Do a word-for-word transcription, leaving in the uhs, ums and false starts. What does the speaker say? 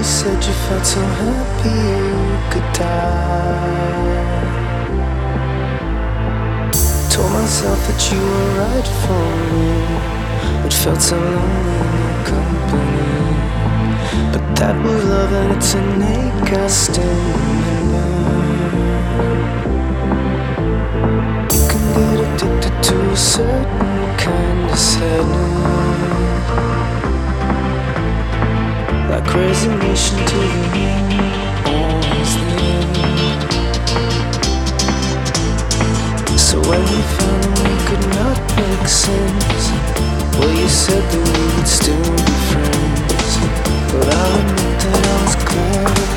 said you felt so happy you could die. Told myself that you were right for me, but felt so lonely in your company. But that was love and it's an ache I still remember. You can get addicted to a certain kind of sadness, like resignation to the always there. So when we found that we could not make sense, well, you said that we would still be friends. But I'll admit that I was glad